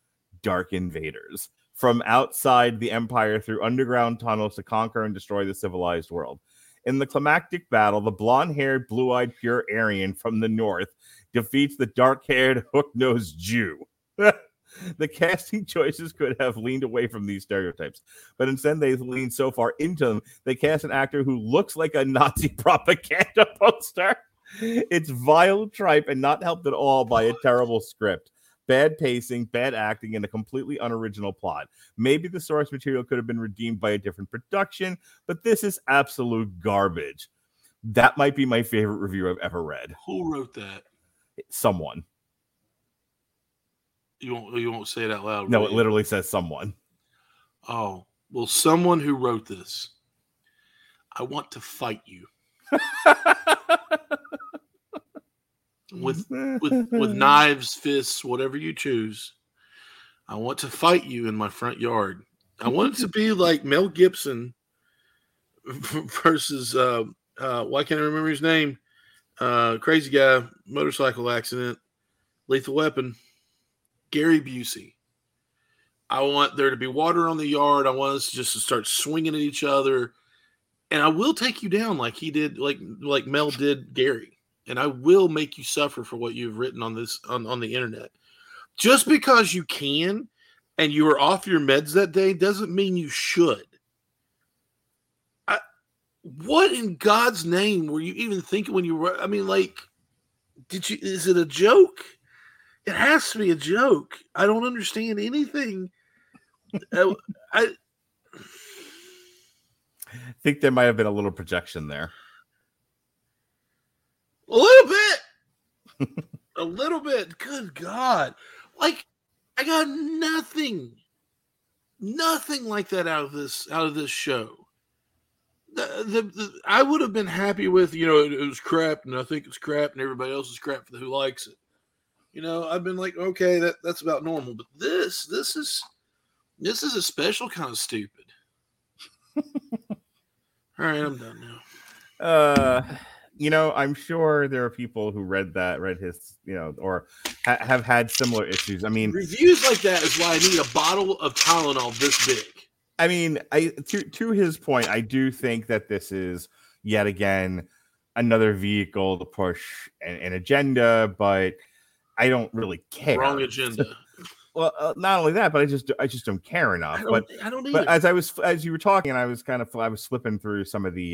from outside the Empire through underground tunnels to conquer and destroy the civilized world. In the climactic battle, the blonde-haired, blue-eyed, pure Aryan from the north defeats the dark-haired, hook-nosed Jew. The casting choices could have leaned away from these stereotypes, but instead they leaned so far into them, they cast an actor who looks like a Nazi propaganda poster. It's vile tripe and not helped at all by a terrible script. Bad pacing, bad acting, and a completely unoriginal plot. Maybe the source material could have been redeemed by a different production, but this is absolute garbage. That might be my favorite review I've ever read. Who wrote that? Someone. You won't say it out loud. No, it literally says someone. Oh, well, someone who wrote this. I want to fight you. with knives, fists, whatever you choose. I want to fight you in my front yard. I want it to be like Mel Gibson versus why can't I remember his name? Crazy guy, motorcycle accident, Lethal Weapon, Gary Busey. I want there to be water on the yard. I want us just to start swinging at each other. And I will take you down like he did, like Mel did Gary. And I will make you suffer for what you've written on this on the internet. Just because you can and you were off your meds that day doesn't mean you should. What in God's name were you even thinking when you were? I mean, like, is it a joke? It has to be a joke. I don't understand anything. I think there might have been a little projection there. A little bit. A little bit. Good God. Like, I got nothing like that out of this show. I would have been happy with, it was crap, and I think it's crap, and everybody else is crap for who likes it. I've been like, okay, that's about normal. But this is a special kind of stupid. All right, I'm done now. I'm sure there are people who read his, or have had similar issues. I mean, reviews like that is why I need a bottle of Tylenol this big. I mean, to his point, I do think that this is yet again another vehicle to push an agenda, but I don't really care. Wrong agenda. Well, not only that, but I just don't care enough. I don't either. But as you were talking, and I was flipping through some of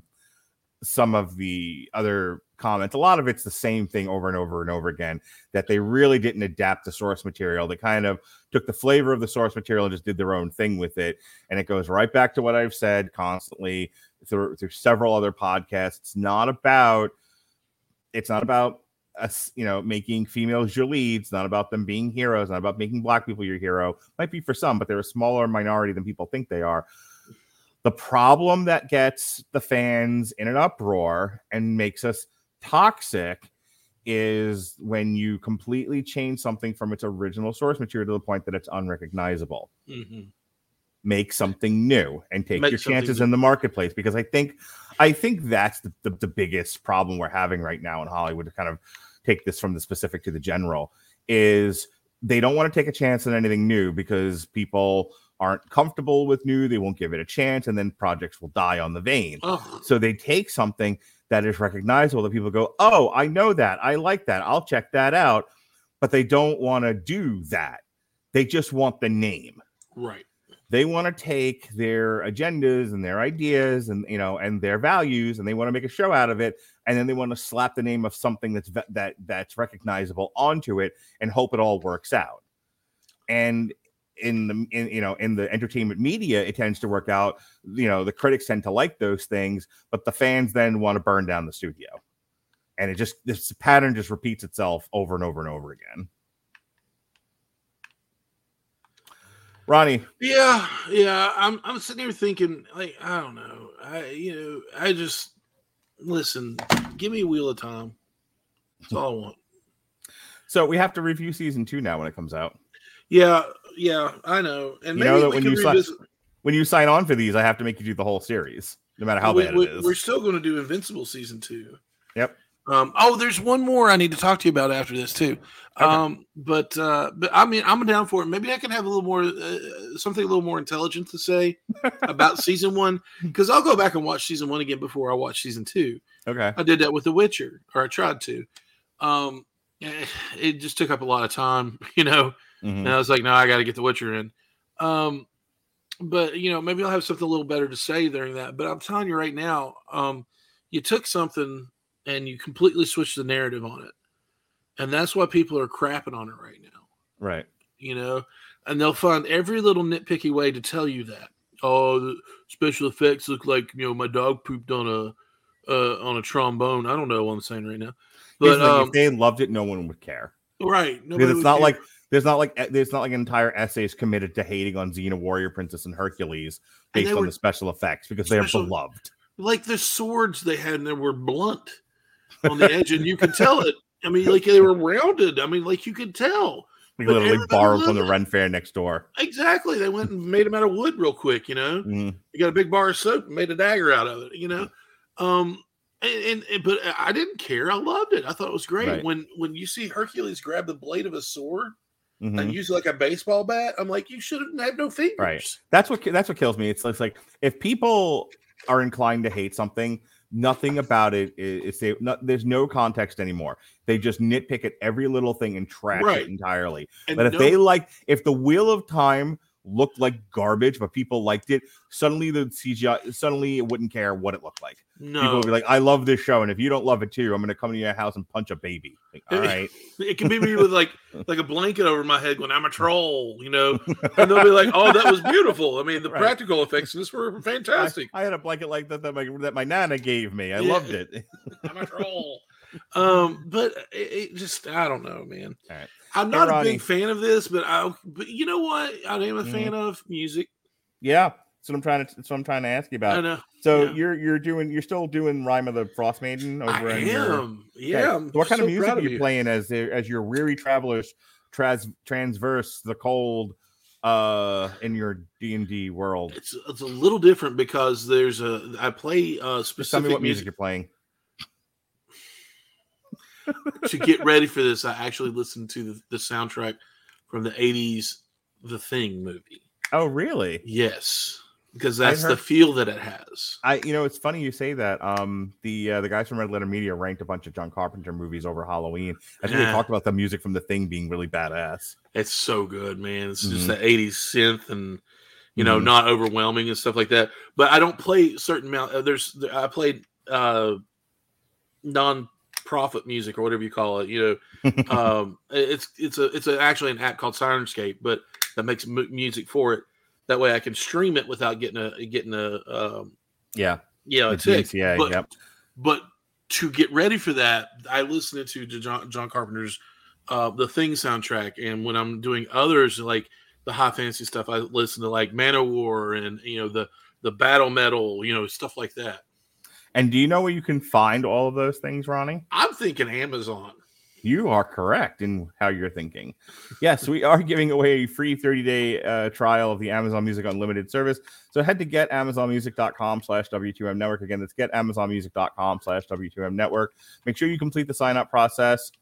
the other comments. A lot of it's the same thing over and over and over again, that they really didn't adapt the source material. They kind of took the flavor of the source material and just did their own thing with it. And it goes right back to what I've said constantly through several other podcasts. It's not about us, making females your leads, not about them being heroes, not about making black people your hero. Might be for some, but they're a smaller minority than people think they are. The problem that gets the fans in an uproar and makes us toxic is when you completely change something from its original source material to the point that it's unrecognizable. Mm-hmm. Make something new and take your chances in the marketplace, because I think that's the biggest problem we're having right now in Hollywood, to kind of take this from the specific to the general, is they don't want to take a chance on anything new because people aren't comfortable with new. They won't give it a chance, and then projects will die on the vein. So they take something that is recognizable that people go, oh, I know that. I like that. I'll check that out. But they don't want to do that. They just want the name. Right. They want to take their agendas and their ideas and, and their values, and they want to make a show out of it. And then they want to slap the name of something that's recognizable onto it and hope it all works out. And in the entertainment media, it tends to work out. The critics tend to like those things, but the fans then want to burn down the studio, and this pattern just repeats itself over and over and over again. Ronnie, yeah, I'm sitting here thinking, like, I don't know, I just listen. Give me Wheel of Time. That's all I want. So we have to review season 2 now when it comes out. Yeah, I know. And maybe that when you sign on for these, I have to make you do the whole series, no matter how bad it is. We're still going to do Invincible season 2. Yep. There's one more I need to talk to you about after this too. Okay. But I mean, I'm down for it. Maybe I can have a little more something a little more intelligent to say about season 1, because I'll go back and watch season 1 again before I watch season 2. Okay. I did that with The Witcher, or I tried to. It just took up a lot of time, And I was like, no, I got to get The Witcher in. But, maybe I'll have something a little better to say during that. But I'm telling you right now, you took something and you completely switched the narrative on it. And that's why people are crapping on it right now. Right. And they'll find every little nitpicky way to tell you that. Oh, the special effects look like, my dog pooped on a trombone. I don't know what I'm saying right now. But if they loved it, no one would care. Right. Because it's not like there's not like entire essays committed to hating on Xena, Warrior Princess, and Hercules based on the special effects, because they're beloved. Like the swords they had in there were blunt on the edge, and you could tell it. I mean, like they were rounded. I mean, like you could tell. Like literally borrowed from the Ren Fair next door. Exactly. They went and made them out of wood real quick, Mm-hmm. You got a big bar of soap and made a dagger out of it, But I didn't care. I loved it. I thought it was great. Right. When you see Hercules grab the blade of a sword and use like a baseball bat. I'm like, you should have no fingers. Right. That's what kills me. It's like if people are inclined to hate something, nothing about it there's no context anymore. They just nitpick at every little thing and trash it entirely. And but if the Wheel of Time looked like garbage, but people liked it, suddenly the CGI, suddenly it wouldn't care what it looked like. No. People would be like, I love this show, and if you don't love it too, I'm going to come to your house and punch a baby. Like, all right. It can be me with like a blanket over my head going, I'm a troll, and they'll be like, oh, that was beautiful. I mean, the practical effects in this were fantastic. I had a blanket like that my nana gave me. I loved it. I'm a troll. But it just, I don't know, man. All right. I'm not a big fan of this, but you know what? I am a fan of music. Yeah, that's what I'm trying to ask you about. I know. So you're still doing Rime of the Frost Maiden over I in am. Yeah. So what kind of music are you playing as your weary travelers transverse the cold in your D&D world? It's a little different because I play specific Just tell me what music you're playing. To get ready for this, I actually listened to the soundtrack from the 80s The Thing movie. Oh, really? Yes, because that's the feel that it has. It's funny you say that. The guys from Red Letter Media ranked a bunch of John Carpenter movies over Halloween. I think they talked about the music from The Thing being really badass. It's so good, man. It's just the 80s synth and not overwhelming and stuff like that. But I don't play certain I played non-profit music or whatever you call it. It's actually an app called Sirenscape, but that makes music for it. That way I can stream it without getting a tick. But to get ready for that, I listen to John Carpenter's The Thing soundtrack, and when I'm doing others like the high fantasy stuff, I listen to like Manowar and the battle metal, stuff like that. And do you know where you can find all of those things, Ronnie? I'm thinking Amazon. You are correct in how you're thinking. Yes, we are giving away a free 30-day trial of the Amazon Music Unlimited service. So head to getamazonmusic.com/W2M Network. Again, that's getamazonmusic.com/W2M Network. Make sure you complete the sign-up process.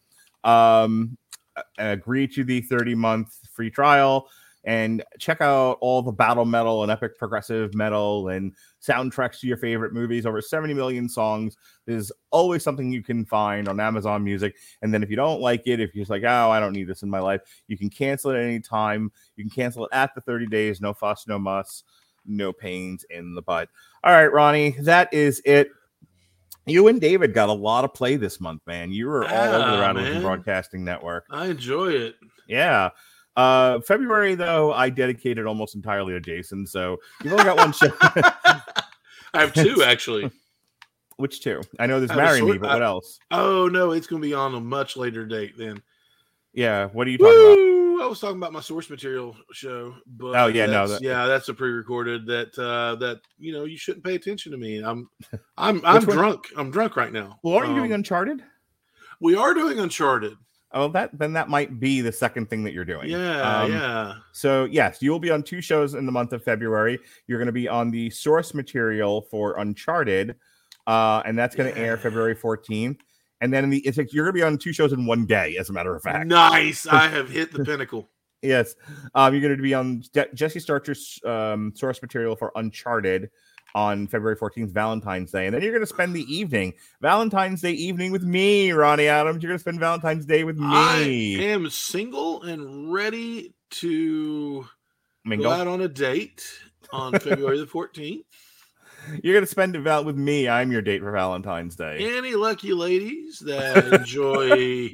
Agree to the 30-month free trial. And check out all the battle metal and epic progressive metal and soundtracks to your favorite movies. Over 70 million songs. There's always something you can find on Amazon Music. And then if you don't like it, if you're just like, oh, I don't need this in my life, you can cancel it at any time. You can cancel it at the 30 days. No fuss, no muss, no pains in the butt. All right, Ronnie, that is it. You and David got a lot of play this month, man. You were all over the Rattle Broadcasting Network. I enjoy it. Yeah. February, though, I dedicated almost entirely to Jason, so you've only got one show. I have two, actually. Which two? I know there's Marry Me, but what else? Oh, no, it's going to be on a much later date then. Yeah, what are you talking about? I was talking about my source material show. But that's a pre-recorded that you shouldn't pay attention to me. I'm drunk. I'm drunk right now. Well, aren't you doing Uncharted? We are doing Uncharted. Oh, that might be the second thing that you're doing. Yeah. So yes, you will be on two shows in the month of February. You're going to be on the source material for Uncharted, and that's going to air February 14th. And then you're going to be on two shows in one day, as a matter of fact. Nice. I have hit the pinnacle. Yes. You're going to be on Jesse Starcher's source material for Uncharted on February 14th, Valentine's Day. And then you're going to spend the evening, Valentine's Day evening with me, Ronnie Adams. You're going to spend Valentine's Day with me. I am single and ready to go out on a date on February the 14th. You're going to spend it with me. I'm your date for Valentine's Day. Any lucky ladies that enjoy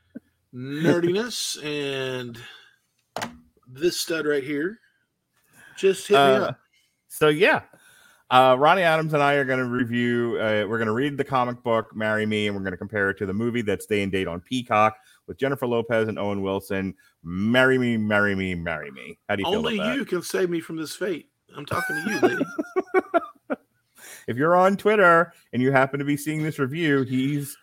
nerdiness and this stud right here, just hit me up. So, yeah. Ronnie Adams and I are going to review, we're going to read the comic book, Marry Me, and we're going to compare it to the movie that's day and date on Peacock with Jennifer Lopez and Owen Wilson. Marry Me, Marry Me, Marry Me. How do you feel about that? Only you can save me from this fate. I'm talking to you, lady. If you're on Twitter and you happen to be seeing this review, he's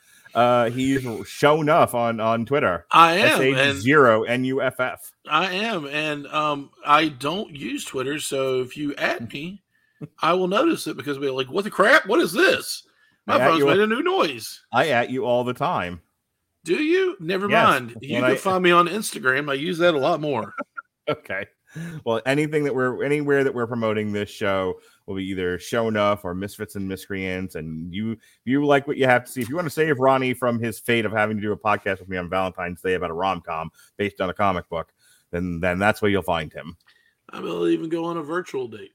shown up on Twitter. I am. SH0NUFF. I am. And I don't use Twitter, so if you add me, I will notice it because we're like, what the crap? What is this? My phone's made a new noise. I at you all the time. Do you? Never Yes, mind. that's You what can find me on Instagram. I use that a lot more. Okay. Well, anywhere that we're promoting this show will be either Show Enough or Misfits and Miscreants. And you like what you have to see. If you want to save Ronnie from his fate of having to do a podcast with me on Valentine's Day about a rom-com based on a comic book, then that's where you'll find him. I will even go on a virtual date.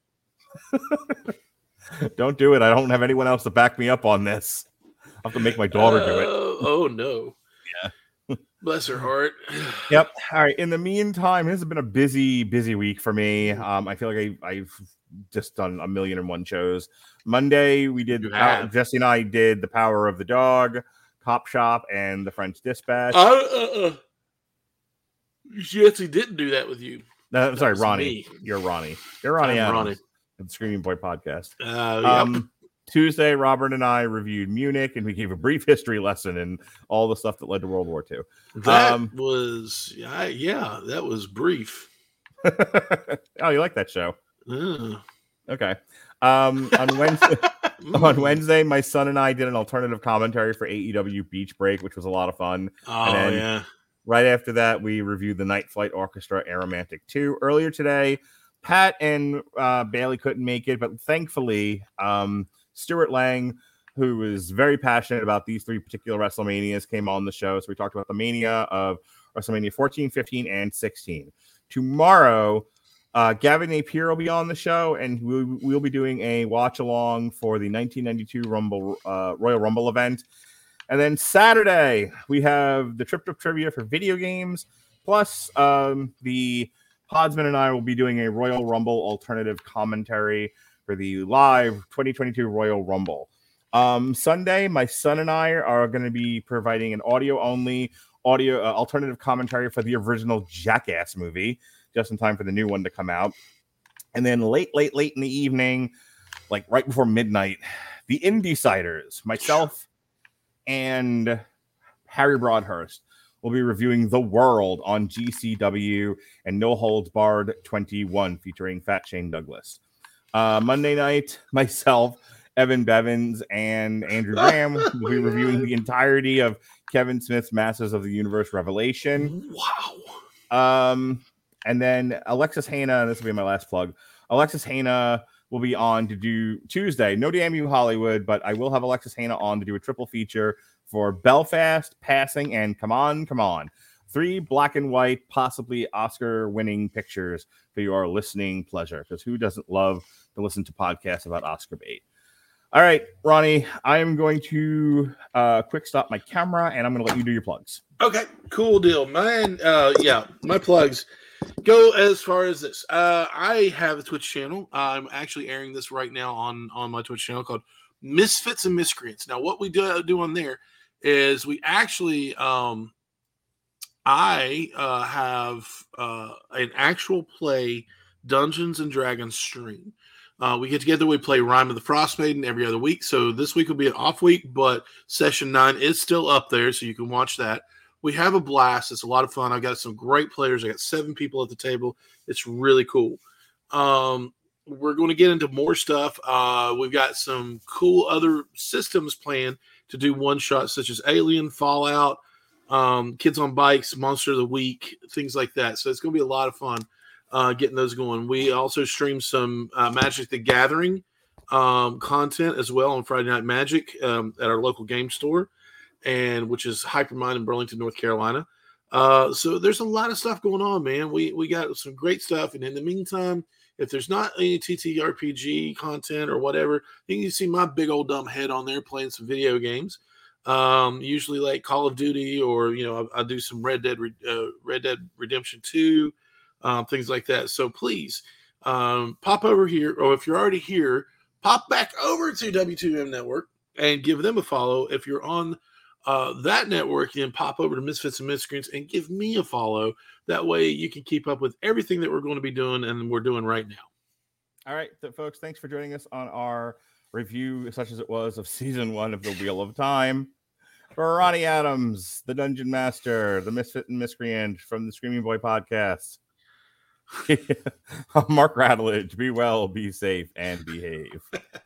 Don't do it. I don't have anyone else to back me up on this. I'll have to make my daughter do it. Oh no. Yeah. Bless her heart. Yep. All right. In the meantime, this has been a busy week for me. I feel like I've just done 1,000,001 shows. Monday we did Jesse and I did The Power of the Dog, Cop Shop, and The French Dispatch. Jesse didn't do that with you. I'm sorry, Ronnie. Me. You're Ronnie. You're Ronnie I'm Adams Ronnie. of the Screaming Boy podcast. Yep. Tuesday, Robert and I reviewed Munich, and we gave a brief history lesson and all the stuff that led to World War II. That was brief. Oh, you like that show? Uh. Okay. On Wednesday, my son and I did an alternative commentary for AEW Beach Break, which was a lot of fun. Oh, yeah. Right after that, we reviewed the Night Flight Orchestra Aromantic 2. Earlier today, Pat and Bailey couldn't make it, but thankfully, Stuart Lang, who is very passionate about these three particular WrestleManias, came on the show. So we talked about the mania of WrestleMania 14, 15, and 16. Tomorrow, Gavin Napier will be on the show, and we'll be doing a watch-along for the 1992 Royal Rumble event. And then Saturday, we have the Trip Trivia for video games, plus the Podsman and I will be doing a Royal Rumble alternative commentary for the live 2022 Royal Rumble. Sunday, my son and I are going to be providing an audio alternative commentary for the original Jackass movie, just in time for the new one to come out. And then late in the evening, like right before midnight, the Indeciders, myself and Harry Broadhurst, will be reviewing The World on GCW and No Holds Barred 21, featuring Fat Shane Douglas. Monday night, myself, Evan Bevins, and Andrew Graham will be reviewing the entirety of Kevin Smith's Masters of the Universe Revelation. Wow. And then Alexis Hana, this will be my last plug. Alexis Hana will be on to do Tuesday. No Damn You Hollywood, but I will have Alexis Hana on to do a triple feature for Belfast, Passing, and Come On, Come On. 3 black and white, possibly Oscar-winning pictures for your listening pleasure, because who doesn't love to listen to podcasts about Oscar bait? All right, Ronnie, I am going to quick stop my camera, and I'm going to let you do your plugs. Okay, cool deal. Man, my plugs go as far as this. I have a Twitch channel. I'm actually airing this right now on my Twitch channel called Misfits and Miscreants. Now, what we do on there is we actually I have an actual play Dungeons and Dragons stream. We get together, we play Rime of the Frost Maiden every other week. So this week will be an off week, but session 9 is still up there, so you can watch that. We have a blast. It's a lot of fun. I've got some great players. I got 7 people at the table. It's really cool. We're going to get into more stuff. We've got some cool other systems planned to do one-shots, such as Alien, Fallout, Kids on Bikes, Monster of the Week, things like that. So it's going to be a lot of fun getting those going. We also stream some Magic the Gathering content as well on Friday Night Magic at our local game store, and which is Hypermind in Burlington, North Carolina. So there's a lot of stuff going on, man. We got some great stuff. And in the meantime, if there's not any TTRPG content or whatever, you can see my big old dumb head on there playing some video games. Usually like Call of Duty, or I do some Red Dead Redemption 2, things like that. So please pop over here, or if you're already here, pop back over to W2M Network and give them a follow. If you're on that network, then pop over to Misfits and Miscreants and give me a follow. That way you can keep up with everything that we're going to be doing and we're doing right now. All right, so folks, thanks for joining us on our review, such as it was, of season 1 of The Wheel of Time. For Ronnie Adams, the Dungeon Master, the Misfit and Miscreant from the Screaming Boy podcast. Mark Rattledge, be well, be safe, and behave.